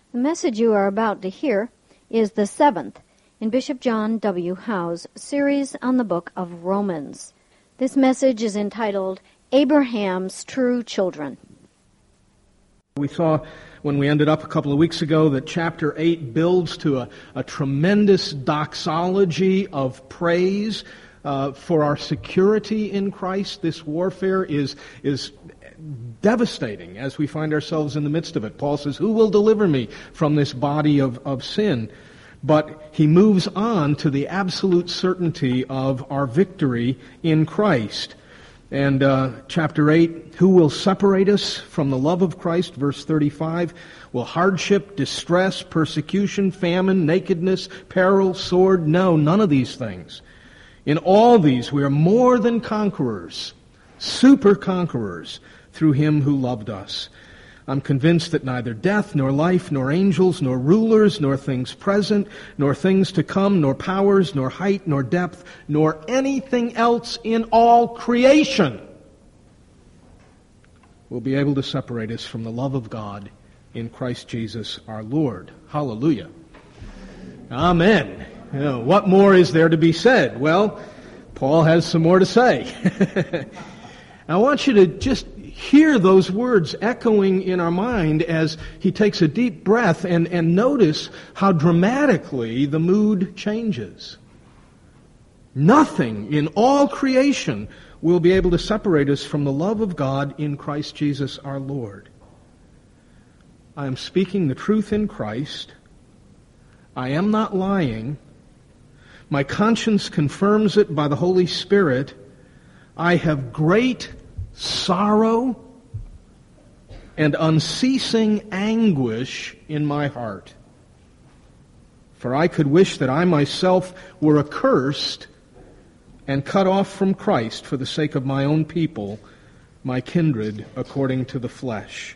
The message you are about to hear is the seventh in Bishop John W. Howe's series on the book of Romans. This message is entitled, Abraham's True Children. We saw when we ended up a couple of weeks ago that chapter 8 builds to a tremendous doxology of praise for our security in Christ. This warfare is devastating as we find ourselves in the midst of it. Paul says, who will deliver me from this body of sin? But he moves on to the absolute certainty of our victory in Christ. And chapter 8, who will separate us from the love of Christ? Verse 35, will hardship, distress, persecution, famine, nakedness, peril, sword? No, none of these things. In all these we are more than conquerors, super conquerors, through him who loved us. I'm convinced that neither death, nor life, nor angels, nor rulers, nor things present, nor things to come, nor powers, nor height, nor depth, nor anything else in all creation will be able to separate us from the love of God in Christ Jesus our Lord. Hallelujah. Amen. What more is there to be said? Well, Paul has some more to say. I want you to just hear those words echoing in our mind as he takes a deep breath and notice how dramatically the mood changes. Nothing in all creation will be able to separate us from the love of God in Christ Jesus our Lord. I am speaking the truth in Christ. I am not lying. My conscience confirms it by the Holy Spirit. I have great sorrow and unceasing anguish in my heart. For I could wish that I myself were accursed and cut off from Christ for the sake of my own people, my kindred according to the flesh.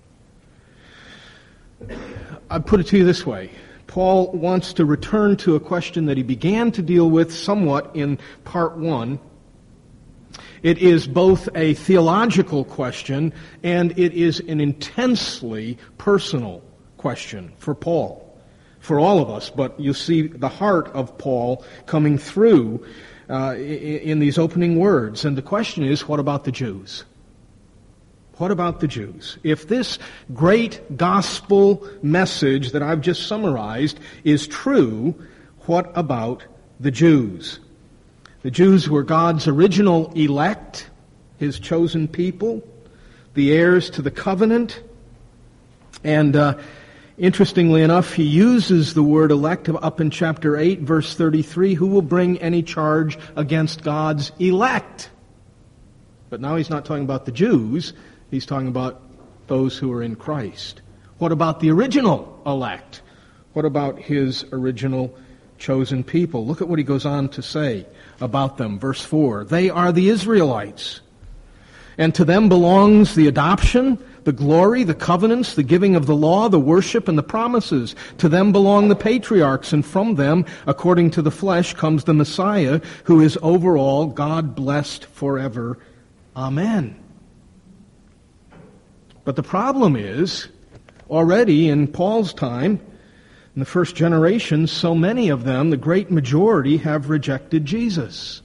I put it to you this way. Paul wants to return to a question that he began to deal with somewhat in part 1. It is both a theological question and it is an intensely personal question for Paul, for all of us. But you see the heart of Paul coming through in these opening words. And the question is, what about the Jews? What about the Jews? If this great gospel message that I've just summarized is true, what about the Jews? The Jews were God's original elect, his chosen people, the heirs to the covenant. And interestingly enough, he uses the word elect up in chapter 8, verse 33, who will bring any charge against God's elect? But now he's not talking about the Jews, he's talking about those who are in Christ. What about the original elect? What about his original chosen people? Look at what he goes on to say about them. Verse 4, they are the Israelites, and to them belongs the adoption, the glory, the covenants, the giving of the law, the worship, and the promises. To them belong the patriarchs, and from them, according to the flesh, comes the Messiah, who is over all, God blessed forever. Amen. But the problem is, already in Paul's time, in the first generation, so many of them, the great majority, have rejected Jesus.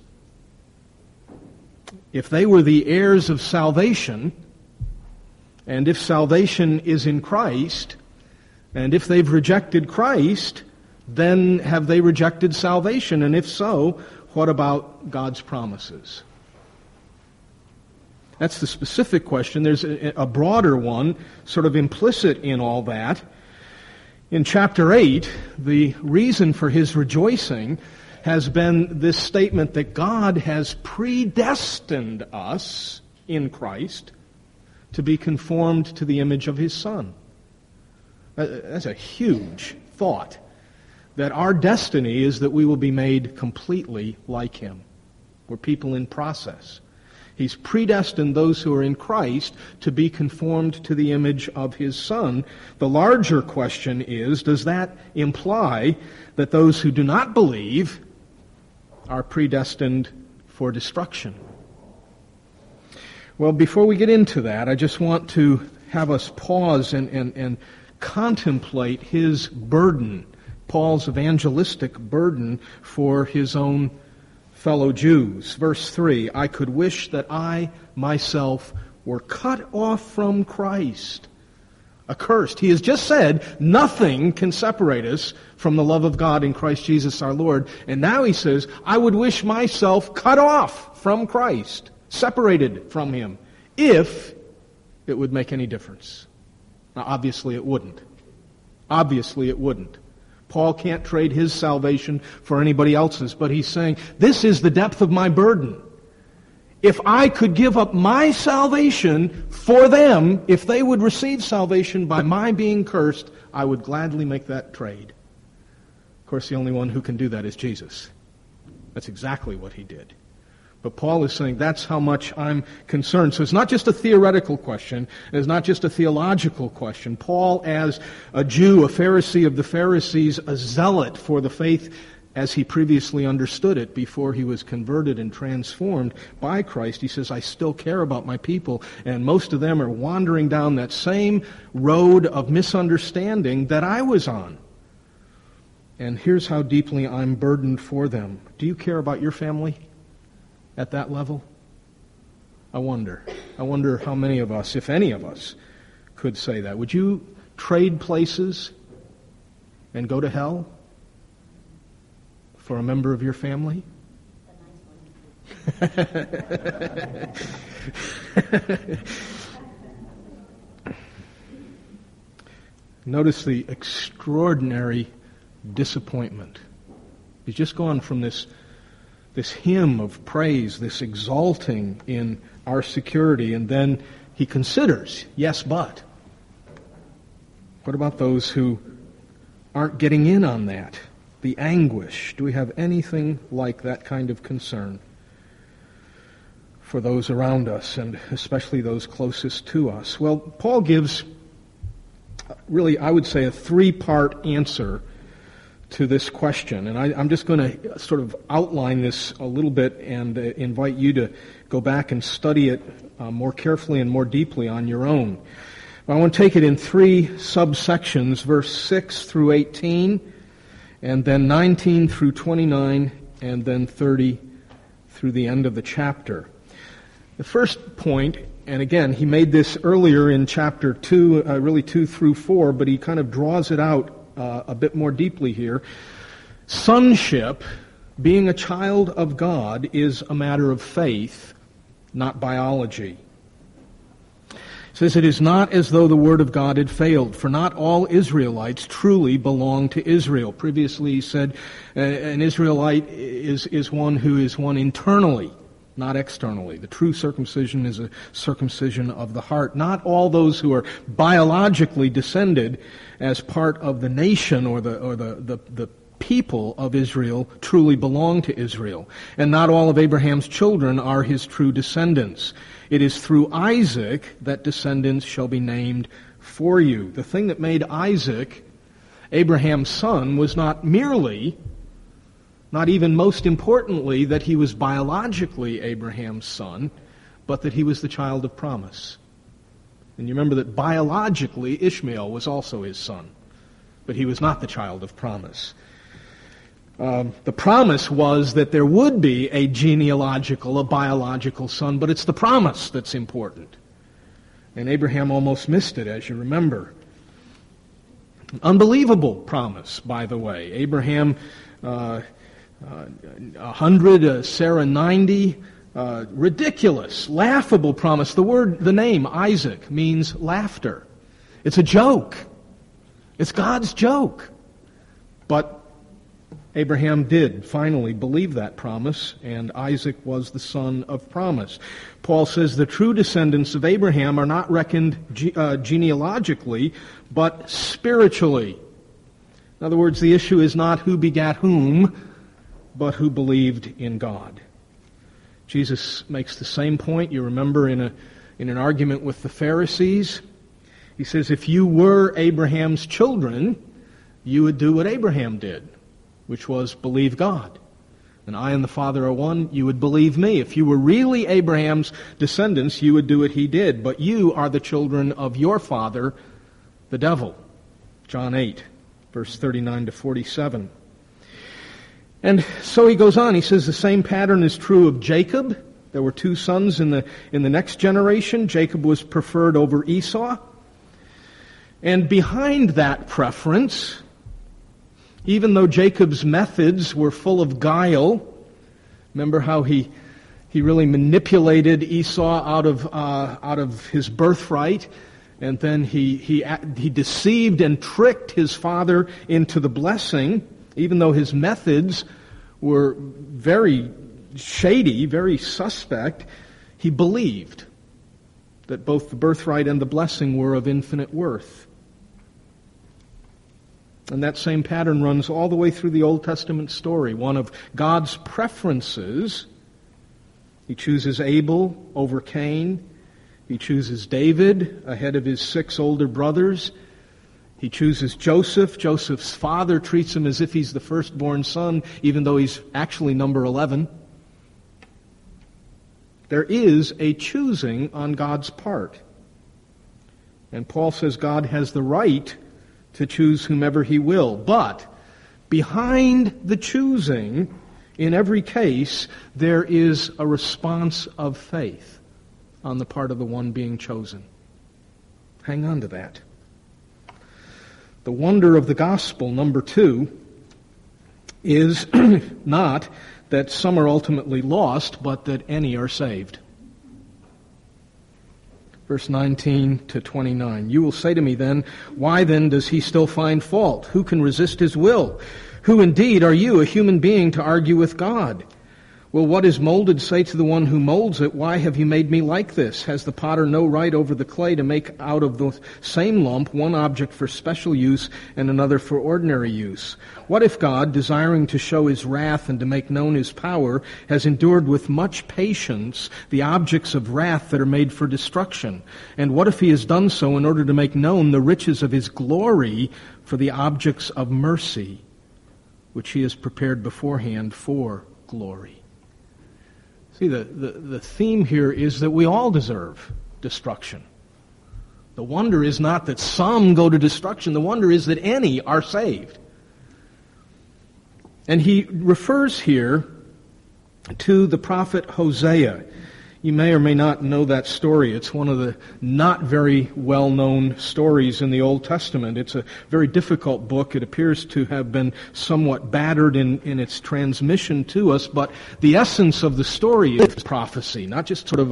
If they were the heirs of salvation, and if salvation is in Christ, and if they've rejected Christ, then have they rejected salvation? And if so, what about God's promises? That's the specific question. There's a broader one, sort of implicit in all that. In chapter 8, the reason for his rejoicing has been this statement that God has predestined us in Christ to be conformed to the image of his Son. That's a huge thought, that our destiny is that we will be made completely like him. We're people in process. He's predestined those who are in Christ to be conformed to the image of his Son. The larger question is, does that imply that those who do not believe are predestined for destruction? Well, before we get into that, I just want to have us pause and contemplate his burden, Paul's evangelistic burden for his own fellow Jews. Verse 3, I could wish that I myself were cut off from Christ, accursed. He has just said nothing can separate us from the love of God in Christ Jesus our Lord. And now he says, I would wish myself cut off from Christ, separated from him, if it would make any difference. Now, obviously it wouldn't. Obviously it wouldn't. Paul can't trade his salvation for anybody else's, but he's saying, this is the depth of my burden. If I could give up my salvation for them, if they would receive salvation by my being cursed, I would gladly make that trade. Of course, the only one who can do that is Jesus. That's exactly what he did. But Paul is saying that's how much I'm concerned. So it's not just a theoretical question. It's not just a theological question. Paul, as a Jew, a Pharisee of the Pharisees, a zealot for the faith as he previously understood it before he was converted and transformed by Christ, he says, I still care about my people, and most of them are wandering down that same road of misunderstanding that I was on. And here's how deeply I'm burdened for them. Do you care about your family at that level? I wonder how many of us, if any of us, could say that. Would you trade places and go to hell for a member of your family? Notice the extraordinary disappointment. He's just gone from this hymn of praise, this exalting in our security, and then he considers, yes, but. What about those who aren't getting in on that? The anguish. Do we have anything like that kind of concern for those around us, and especially those closest to us? Well, Paul gives, really, I would say, a three-part answer to this question. And I'm just going to sort of outline this a little bit and invite you to go back and study it more carefully and more deeply on your own. I want to take it in three subsections, verse 6 through 18, and then 19 through 29, and then 30 through the end of the chapter. The first point, and again, he made this earlier in chapter 2, really 2 through 4, but he kind of draws it out a bit more deeply here. Sonship, being a child of God, is a matter of faith, not biology. It says, it is not as though the word of God had failed, for not all Israelites truly belong to Israel. Previously he said an Israelite is one who is one internally, not externally. The true circumcision is a circumcision of the heart. Not all those who are biologically descended as part of the nation or the people of Israel truly belong to Israel. And not all of Abraham's children are his true descendants. It is through Isaac that descendants shall be named for you. The thing that made Isaac Abraham's son was not merely, not even most importantly, that he was biologically Abraham's son, but that he was the child of promise. And you remember that biologically Ishmael was also his son, but he was not the child of promise. The promise was that there would be a biological son, but it's the promise that's important. And Abraham almost missed it, as you remember. Unbelievable promise, by the way. Abraham 100, Sarah 90. Ridiculous, laughable promise. The name Isaac means laughter. It's a joke. It's God's joke. But Abraham did finally believe that promise, and Isaac was the son of promise. Paul says the true descendants of Abraham are not reckoned genealogically, but spiritually. In other words, the issue is not who begat whom, but who believed in God. Jesus makes the same point. You remember in an argument with the Pharisees, he says, if you were Abraham's children, you would do what Abraham did, which was believe God. And I and the Father are one, you would believe me. If you were really Abraham's descendants, you would do what he did. But you are the children of your father, the devil. John 8, verse 39 to 47. And so he goes on. He says the same pattern is true of Jacob. There were two sons in the next generation. Jacob was preferred over Esau. And behind that preference, even though Jacob's methods were full of guile, remember how he really manipulated Esau out of his birthright, and then he deceived and tricked his father into the blessing, even though his methods were very shady, very suspect. He believed that both the birthright and the blessing were of infinite worth. And that same pattern runs all the way through the Old Testament story, one of God's preferences. He chooses Abel over Cain. He chooses David ahead of his 6 older brothers. He chooses Joseph. Joseph's father treats him as if he's the firstborn son, even though he's actually number 11. There is a choosing on God's part. And Paul says God has the right to choose whomever he will. But behind the choosing, in every case, there is a response of faith on the part of the one being chosen. Hang on to that. The wonder of the gospel, number 2, is not that some are ultimately lost, but that any are saved. Verse 19 to 29. You will say to me then, why then does he still find fault? Who can resist his will? Who indeed are you, a human being, to argue with God? Will what is molded say to the one who molds it, why have you made me like this? Has the potter no right over the clay to make out of the same lump one object for special use and another for ordinary use? What if God, desiring to show his wrath and to make known his power, has endured with much patience the objects of wrath that are made for destruction? And what if he has done so in order to make known the riches of his glory for the objects of mercy, which he has prepared beforehand for glory? See, the theme here is that we all deserve destruction. The wonder is not that some go to destruction. The wonder is that any are saved. And he refers here to the prophet Hosea. You may or may not know that story. It's one of the not very well-known stories in the Old Testament. It's a very difficult book. It appears to have been somewhat battered in its transmission to us, but the essence of the story is prophecy, not just sort of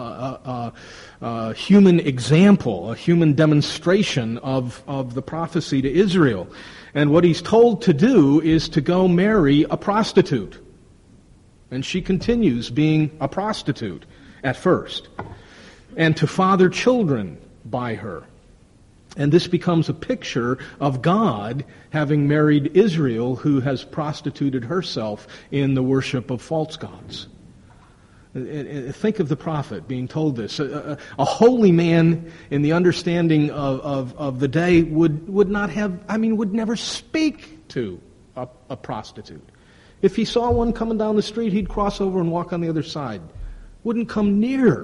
a human example, a human demonstration of the prophecy to Israel. And what he's told to do is to go marry a prostitute. And she continues being a prostitute at first, and to father children by her. And this becomes a picture of God having married Israel, who has prostituted herself in the worship of false gods. Think of the prophet being told this. A holy man in the understanding of the day would never speak to a prostitute. If he saw one coming down the street, he'd cross over and walk on the other side. Wouldn't come near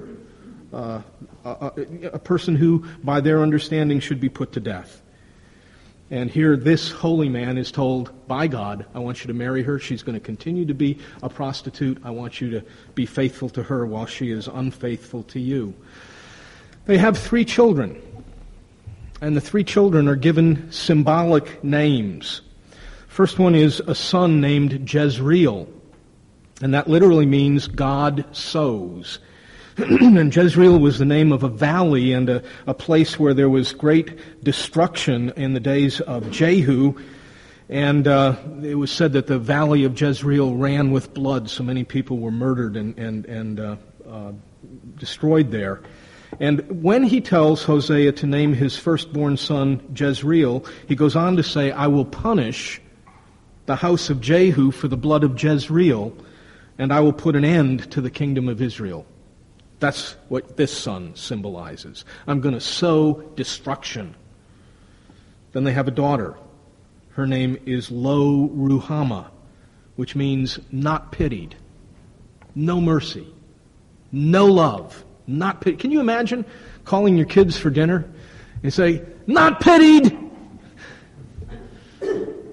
a person who, by their understanding, should be put to death. And here this holy man is told by God, I want you to marry her. She's going to continue to be a prostitute. I want you to be faithful to her while she is unfaithful to you. They have 3 children. And the 3 children are given symbolic names. First one is a son named Jezreel, and that literally means God sows. And Jezreel was the name of a valley and a place where there was great destruction in the days of Jehu, and it was said that the valley of Jezreel ran with blood, so many people were murdered and destroyed there. And when he tells Hosea to name his firstborn son Jezreel, he goes on to say, I will punish the house of Jehu for the blood of Jezreel, and I will put an end to the kingdom of Israel. That's what this son symbolizes. I'm going to sow destruction. Then they have a daughter. Her name is Lo Ruhamah, which means not pitied, no mercy, no love, not pity. Can you imagine calling your kids for dinner and say, not pitied?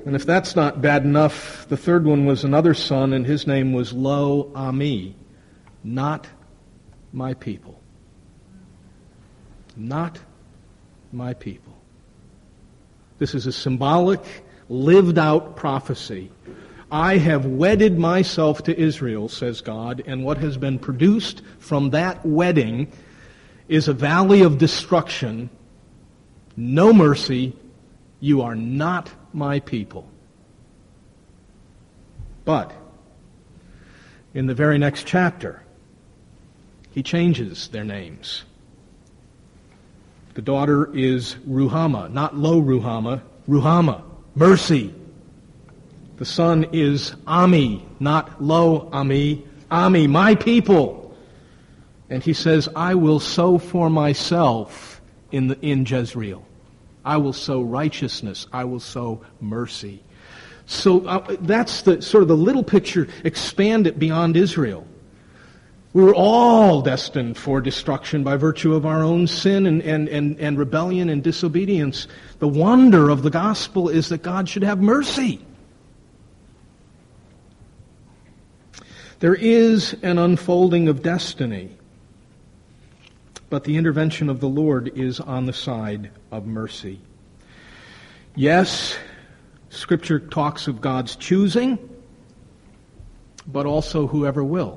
And if that's not bad enough, the third one was another son, and his name was Lo Ami, not my people. Not my people. This is a symbolic, lived-out prophecy. I have wedded myself to Israel, says God, and what has been produced from that wedding is a valley of destruction, no mercy. You are not my people. But in the very next chapter, he changes their names. The daughter is Ruhamah, not Lo Ruhamah, Ruhamah, mercy. The son is Ami, not Lo Ami, Ami, my people. And he says, I will sow for myself in Jezreel. I will sow righteousness. I will sow mercy. So that's the sort of the little picture. Expand it beyond Israel. We were all destined for destruction by virtue of our own sin and rebellion and disobedience. The wonder of the gospel is that God should have mercy. There is an unfolding of destiny, but the intervention of the Lord is on the side of mercy. Yes, Scripture talks of God's choosing, but also whoever will.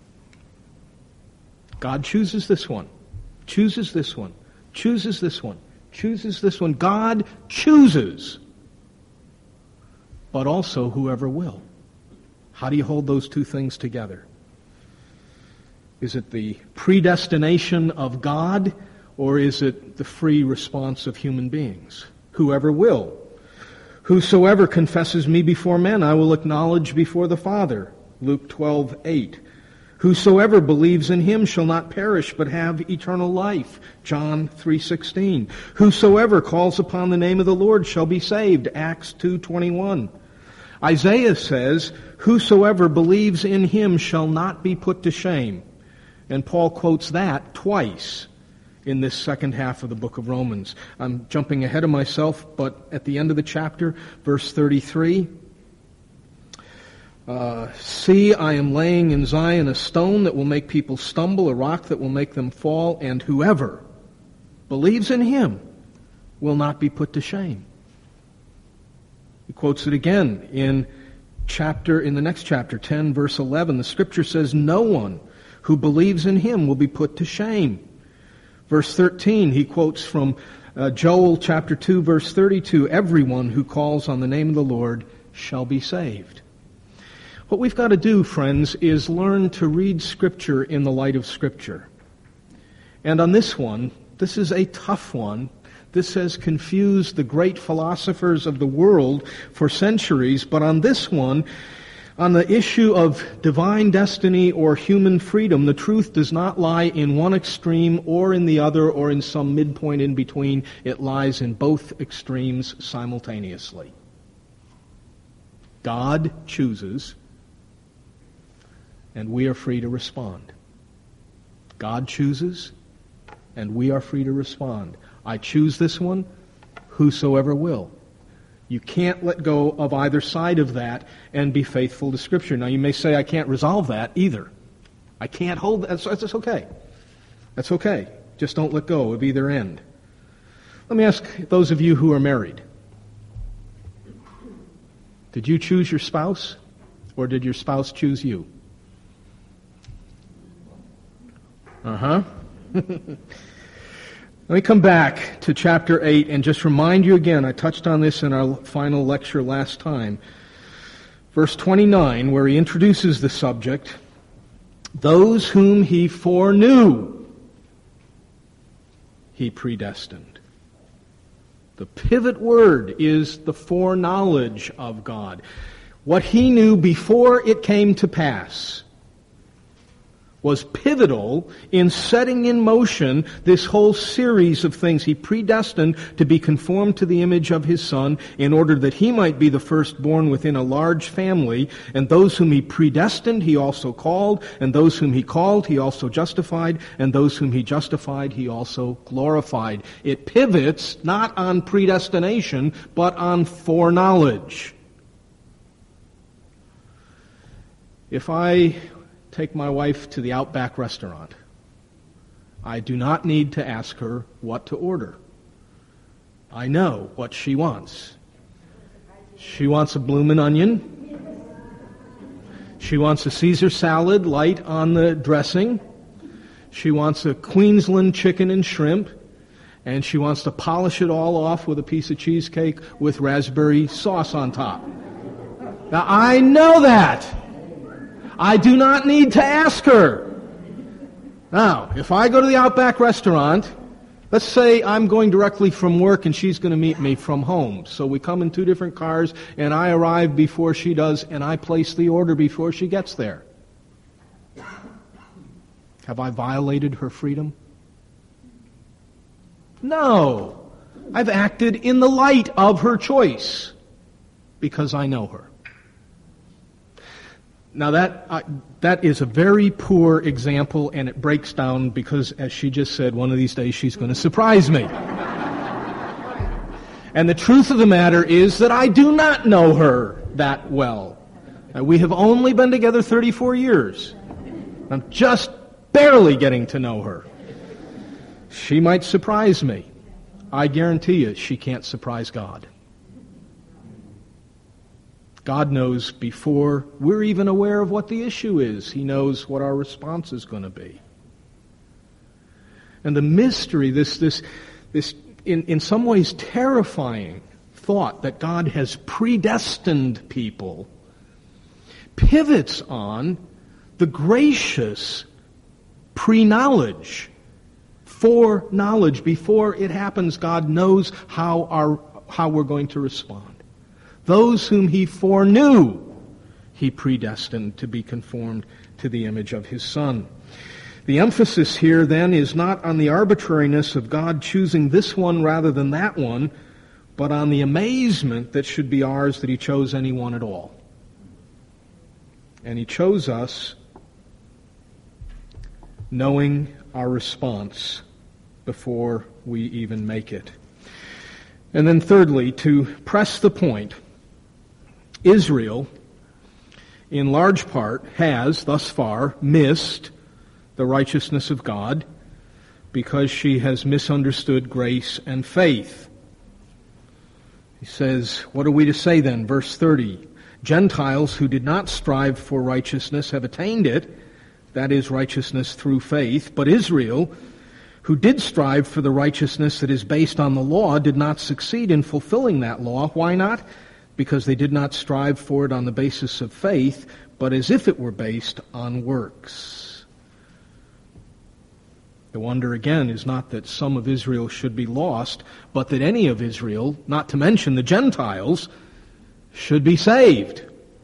God chooses this one, chooses this one, chooses this one, chooses this one. God chooses, but also whoever will. How do you hold those two things together? Is it the predestination of God, or is it the free response of human beings? Whoever will. Whosoever confesses me before men, I will acknowledge before the Father. Luke 12:8. Whosoever believes in him shall not perish, but have eternal life. John 3:16. Whosoever calls upon the name of the Lord shall be saved. Acts 2:21. Isaiah says, whosoever believes in him shall not be put to shame. And Paul quotes that twice in this second half of the book of Romans. I'm jumping ahead of myself, but at the end of the chapter, verse 33, see, I am laying in Zion a stone that will make people stumble, a rock that will make them fall, and whoever believes in him will not be put to shame. He quotes it again in the next chapter, 10, verse 11. The Scripture says, no one who believes in him will be put to shame. Verse 13, he quotes from Joel chapter 2, verse 32, everyone who calls on the name of the Lord shall be saved. What we've got to do, friends, is learn to read Scripture in the light of Scripture. And on this one, this is a tough one. This has confused the great philosophers of the world for centuries, but on this one, on the issue of divine destiny or human freedom, the truth does not lie in one extreme or in the other or in some midpoint in between. It lies in both extremes simultaneously. God chooses, and we are free to respond. God chooses, and we are free to respond. I choose this one, whosoever will. You can't let go of either side of that and be faithful to Scripture. Now, you may say, I can't resolve that either. I can't hold that. That's okay. That's okay. Just don't let go of either end. Let me ask those of you who are married. Did you choose your spouse, or did your spouse choose you? Let me come back to chapter 8 and just remind you again, I touched on this in our final lecture last time. Verse 29, where he introduces the subject, those whom he foreknew, he predestined. The pivot word is the foreknowledge of God. What he knew before it came to pass was pivotal in setting in motion this whole series of things. He predestined to be conformed to the image of his Son in order that he might be the firstborn within a large family. And those whom he predestined, he also called. And those whom he called, he also justified. And those whom he justified, he also glorified. It pivots not on predestination, but on foreknowledge. If I take my wife to the Outback restaurant, I do not need to ask her what to order. I know what she wants. She wants a bloomin' onion. She wants a Caesar salad light on the dressing. She wants a Queensland chicken and shrimp. And she wants to polish it all off with a piece of cheesecake with raspberry sauce on top. Now, I know that. I do not need to ask her. Now, if I go to the Outback restaurant, let's say I'm going directly from work and she's going to meet me from home. So we come in two different cars and I arrive before she does and I place the order before she gets there. Have I violated her freedom? No. I've acted in the light of her choice because I know her. Now that is a very poor example, and it breaks down because, as she just said, one of these days she's going to surprise me. And the truth of the matter is that I do not know her that well. We have only been together 34 years. I'm just barely getting to know her. She might surprise me. I guarantee you she can't surprise God. God knows before we're even aware of what the issue is. He knows what our response is going to be. And the mystery, this in some ways terrifying thought that God has predestined people, pivots on the gracious pre-knowledge, foreknowledge. Before it happens, God knows how we're going to respond. Those whom He foreknew, He predestined to be conformed to the image of His Son. The emphasis here then is not on the arbitrariness of God choosing this one rather than that one, but on the amazement that should be ours that He chose anyone at all. And He chose us knowing our response before we even make it. And then thirdly, to press the point, Israel, in large part, has, thus far, missed the righteousness of God because she has misunderstood grace and faith. He says, what are we to say then? Verse 30, Gentiles who did not strive for righteousness have attained it, that is, righteousness through faith, but Israel, who did strive for the righteousness that is based on the law, did not succeed in fulfilling that law. Why not? Because they did not strive for it on the basis of faith, but as if it were based on works. The wonder again is not that some of Israel should be lost, but that any of Israel, not to mention the Gentiles, should be saved.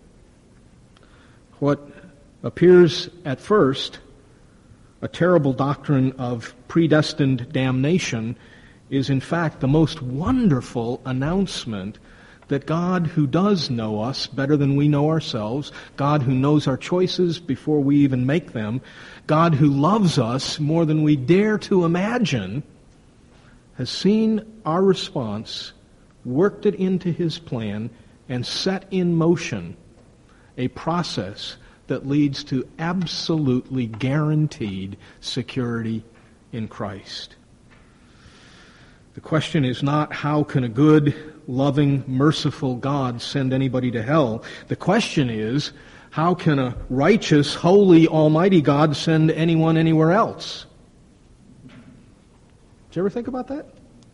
What appears at first a terrible doctrine of predestined damnation is in fact the most wonderful announcement that God, who does know us better than we know ourselves, God who knows our choices before we even make them, God who loves us more than we dare to imagine, has seen our response, worked it into His plan, and set in motion a process that leads to absolutely guaranteed security in Christ. The question is not how can a good, loving, merciful God send anybody to hell. The question is, how can a righteous, holy, almighty God send anyone anywhere else? Did you ever think about that?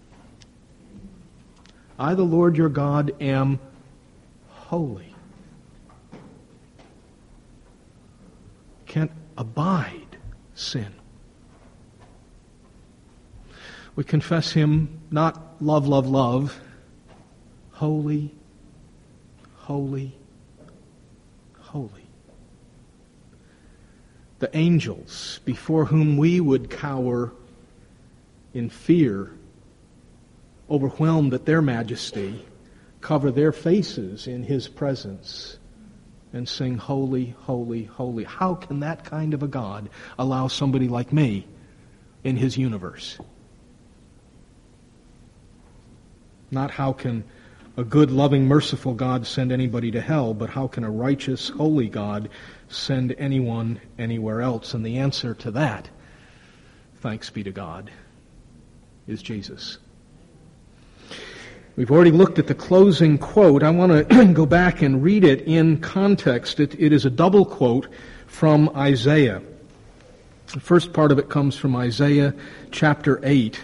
I, the Lord your God, am holy. Can't abide sin. We confess Him not love, love, love, holy, holy, holy. The angels before whom we would cower in fear, overwhelmed at their majesty, cover their faces in His presence and sing, holy, holy, holy. How can that kind of a God allow somebody like me in His universe? Not how can a good, loving, merciful God send anybody to hell, but how can a righteous, holy God send anyone anywhere else? And the answer to that, thanks be to God, is Jesus. We've already looked at the closing quote. I want to go back and read it in context. It is a double quote from Isaiah. The first part of it comes from Isaiah chapter 8.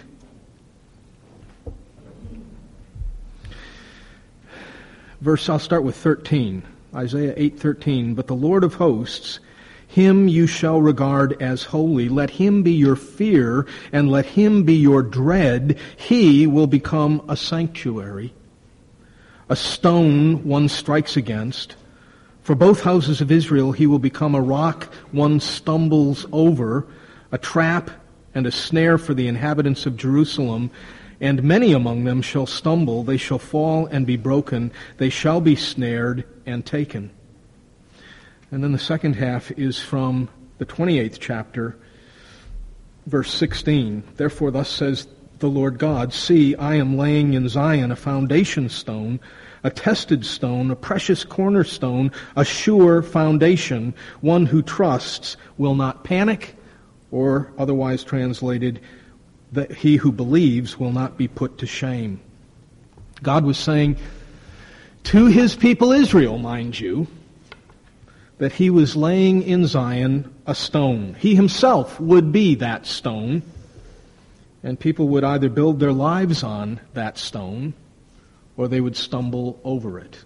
I'll start with 13. Isaiah 8:13. But the Lord of hosts, him you shall regard as holy. Let him be your fear, and let him be your dread. He will become a sanctuary, a stone one strikes against. For both houses of Israel he will become a rock one stumbles over, a trap and a snare for the inhabitants of Jerusalem. And many among them shall stumble, they shall fall and be broken, they shall be snared and taken. And then the second half is from the 28th chapter, verse 16. Therefore thus says the Lord God, see, I am laying in Zion a foundation stone, a tested stone, a precious cornerstone, a sure foundation. One who trusts will not panic, or otherwise translated, that he who believes will not be put to shame. God was saying to his people Israel, mind you, that he was laying in Zion a stone. He himself would be that stone, and people would either build their lives on that stone or they would stumble over it.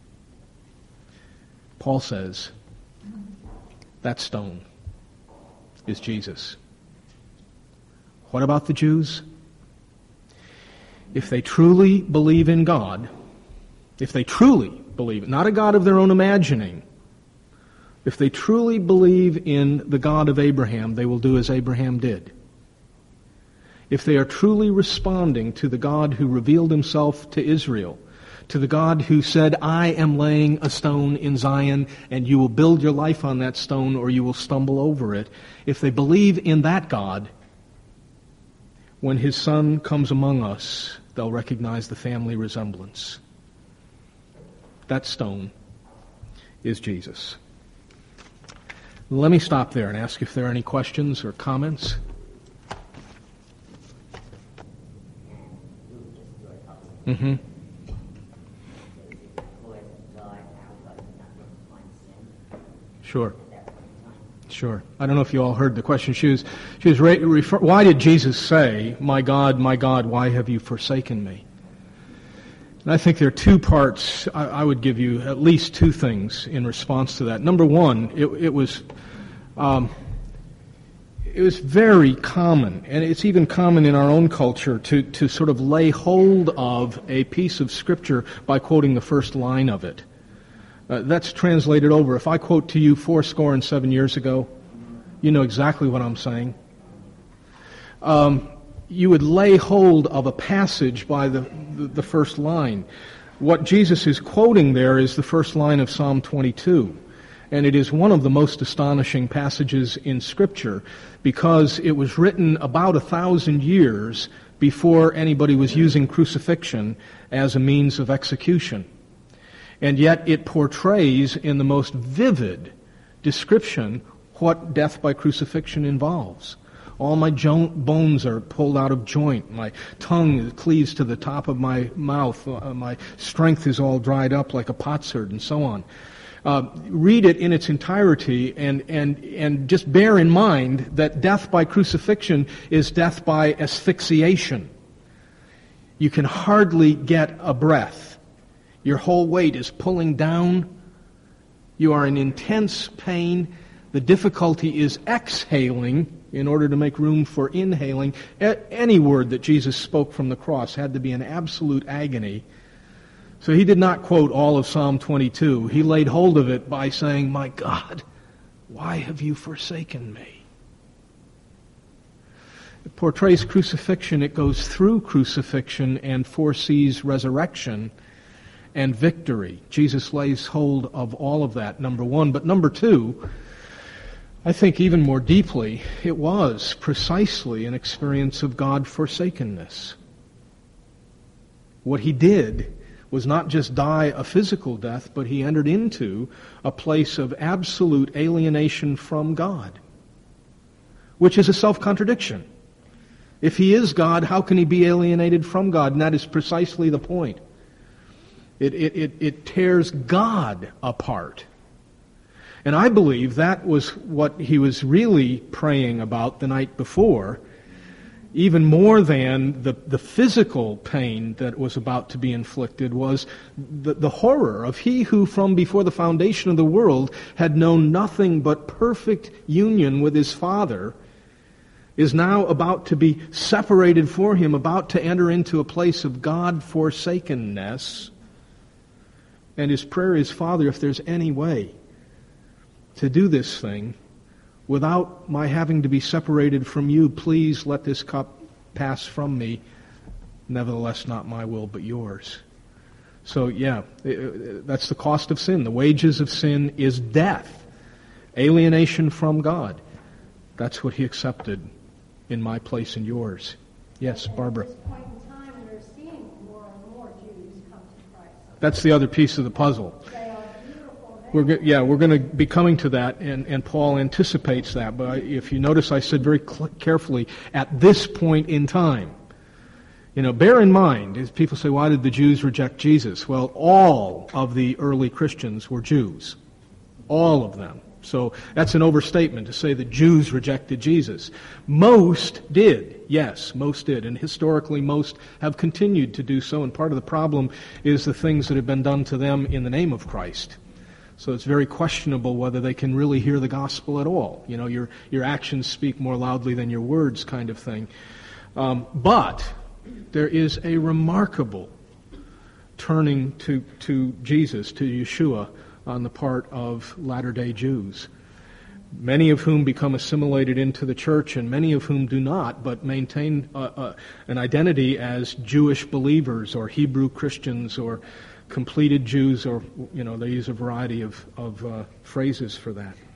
Paul says that stone is Jesus. What about the Jews? If they truly believe in God, if they truly believe, not a God of their own imagining, if they truly believe in the God of Abraham, they will do as Abraham did. If they are truly responding to the God who revealed himself to Israel, to the God who said, I am laying a stone in Zion, and you will build your life on that stone or you will stumble over it. If they believe in that God, when his Son comes among us, they'll recognize the family resemblance. That stone is Jesus. Let me stop there and ask if there are any questions or comments. Mm-hmm. Sure. I don't know if you all heard the question. She was why did Jesus say, my God, why have you forsaken me? And I think there are two parts. I would give you at least two things in response to that. Number one, it was very common, and it's even common in our own culture, to sort of lay hold of a piece of Scripture by quoting the first line of it. That's translated over. If I quote to you 7 years ago, you know exactly what I'm saying. You would lay hold of a passage by the first line. What Jesus is quoting there is the first line of Psalm 22. And it is one of the most astonishing passages in Scripture because it was written about 1,000 years before anybody was using crucifixion as a means of execution. And yet it portrays in the most vivid description what death by crucifixion involves. All my bones are pulled out of joint. My tongue cleaves to the top of my mouth. My strength is all dried up like a potsherd, and so on. Read it in its entirety and just bear in mind that death by crucifixion is death by asphyxiation. You can hardly get a breath. Your whole weight is pulling down. You are in intense pain. The difficulty is exhaling in order to make room for inhaling. Any word that Jesus spoke from the cross had to be an absolute agony. So he did not quote all of Psalm 22. He laid hold of it by saying, my God, why have you forsaken me? It portrays crucifixion. It goes through crucifixion and foresees resurrection and victory. Jesus lays hold of all of that, number one. But number two, I think even more deeply, it was precisely an experience of God-forsakenness. What he did was not just die a physical death, but he entered into a place of absolute alienation from God, which is a self-contradiction. If he is God, how can he be alienated from God? And that is precisely the point. It tears God apart. And I believe that was what he was really praying about the night before, even more than the physical pain that was about to be inflicted, was the horror of he who from before the foundation of the world had known nothing but perfect union with his Father is now about to be separated for him, about to enter into a place of God-forsakenness. And his prayer is, Father, if there's any way to do this thing without my having to be separated from you, please let this cup pass from me. Nevertheless, not my will, but yours. So, that's the cost of sin. The wages of sin is death, alienation from God. That's what he accepted in my place and yours. Yes, Barbara. At this point in time, we're seeing more and more Jews come to Christ. That's the other piece of the puzzle. They are beautiful. We're going to be coming to that, and Paul anticipates that. But if you notice, I said very carefully, at this point in time. Bear in mind, as people say, why did the Jews reject Jesus? Well, all of the early Christians were Jews. All of them. So that's an overstatement to say the Jews rejected Jesus. Most did. Yes, most did. And historically, most have continued to do so. And part of the problem is the things that have been done to them in the name of Christ. So it's very questionable whether they can really hear the gospel at all. Your actions speak more loudly than your words kind of thing. But there is a remarkable turning to Jesus, to Yeshua, on the part of latter-day Jews, many of whom become assimilated into the church and many of whom do not, but maintain an identity as Jewish believers or Hebrew Christians or completed Jews, or they use a variety of phrases for that.